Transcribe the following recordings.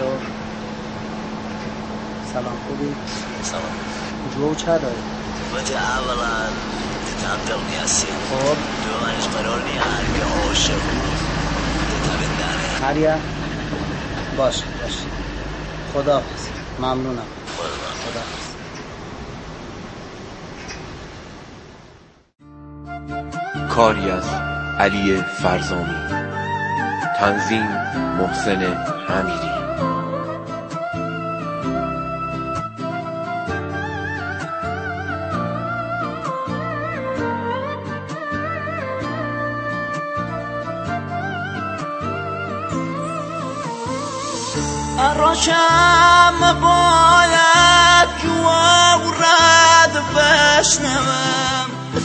الو سلام خوبی؟ سلام جو چه داری؟ بده اولا تتعدل نیستی خب دوانش قرار نی هرگه عاشق تبین داره هریا؟ باشه خداحافظ ممنونم خداحافظ. کاری از علی فرزامی، تنظیم محسن امیری. راشم باید جوا و رد بشنوم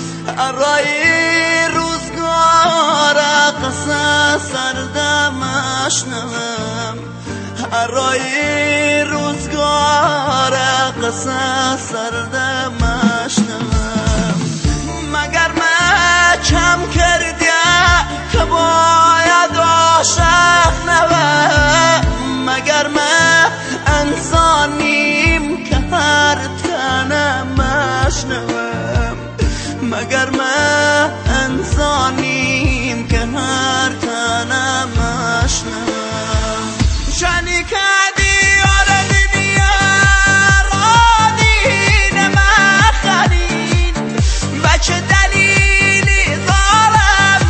ارای روزگار قصه سردم اشنوم ارای روزگار قصه سردم اشنوم مگر من کم کردی که باید عاشق نوم مگر من انسانیم که هر تنم اشنوم مگر من انسانیم که هر تنم اشنوم شنی کردی آره بیار آدین مخرین بچه دلیلی دارم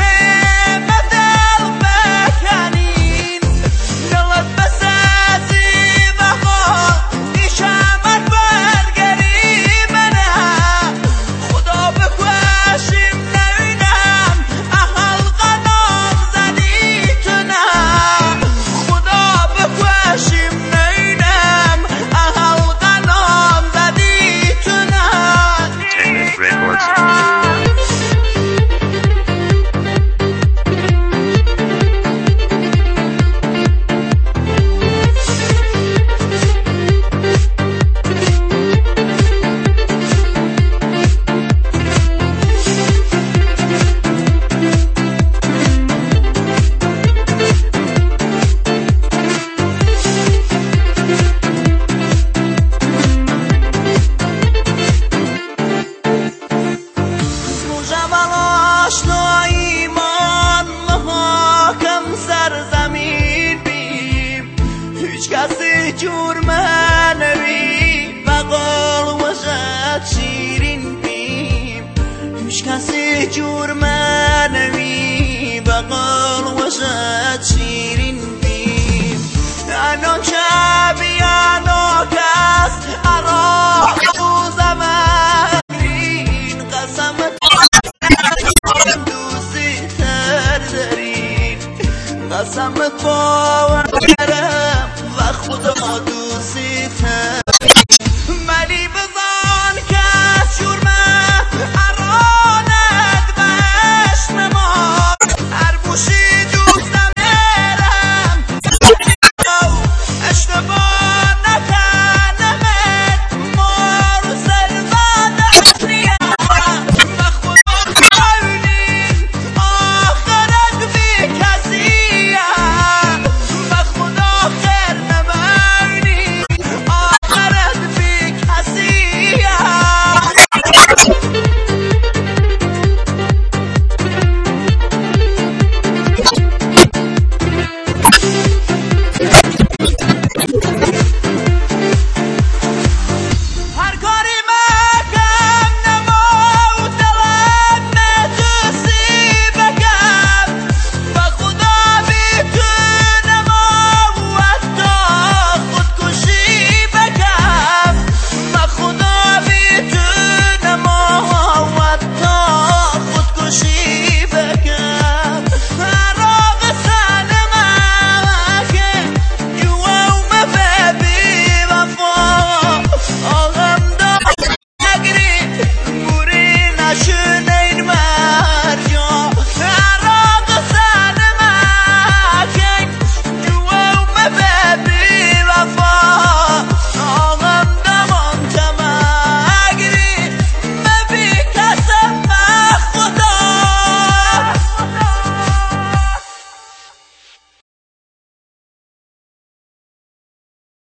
دل بکنین دلت بسازی بخوا دیشمت برگری منه خدا بکوشیم نوینم احل قنام زدی تو نه خدا بکوشیم نوینم احل قنام زدی تو نه آشناییمان محاکم سرزمین بیم هیچ کسی جور منوی بقال وشد شیرین بیم هیچ کسی جور منوی بقال وشد شیرین بیم انان چه بیانو کس ارا روزم اگرین قسمت دوستی تر دارین قسمت باور کرم و خدا دوستی تر